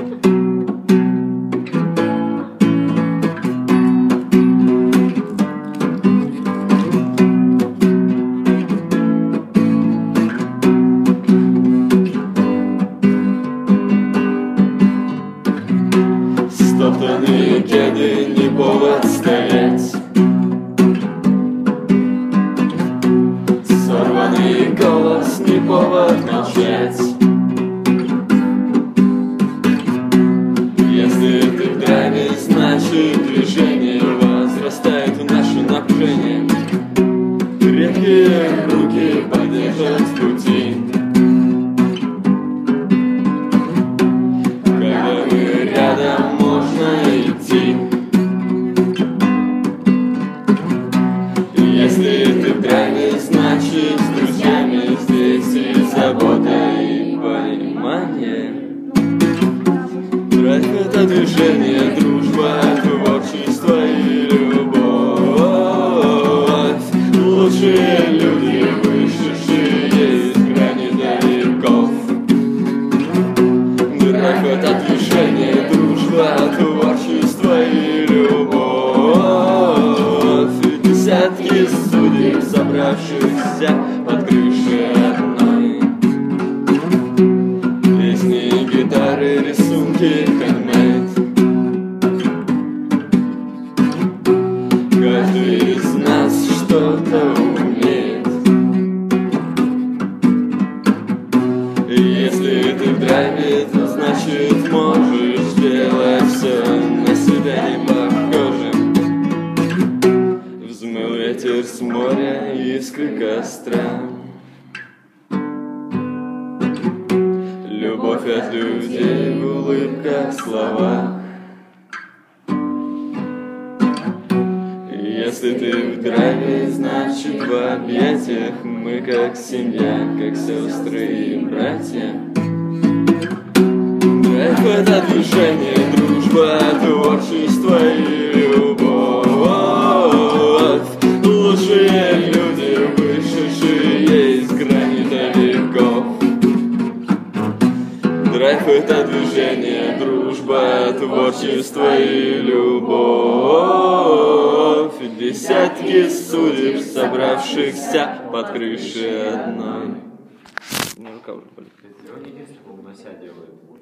Стоптанные кеды не повод стоять, сорванный голос не повод молчать. Если ты в драйве, значит движение возрастает в наше напряжение. Крепкие руки поддержат в пути. Когда мы рядом, можно идти. Если ты в драйве, значит с друзьями здесь и забота, и понимание. Драйв — это движение, дружба, творчество и любовь. Лучшие люди, вышедшие из грани далеков. Драйв — это движение, дружба, творчество и любовь. Десятки судеб, собравшихся под крышей одной. Песни, гитары, рисунки, хендмейд. Каждый из нас что-то умеет. Если ты в драйве, то значит можешь сделать все на себя не похожим. Взмыл ветер с моря, искры костра. Любовь от людей, улыбка в словах. Если ты в драйве, значит в объятиях. Мы как семья, как сестры и братья. Драйв — это движение, дружба, творчество и любовь. Лучшие люди, вышедшие из грани далеков. Драйв — это движение, дружба, творчество и любовь. Десятки судеб, собравшихся под крышей одной. Сегодня единственное, по-моему, на себя делает.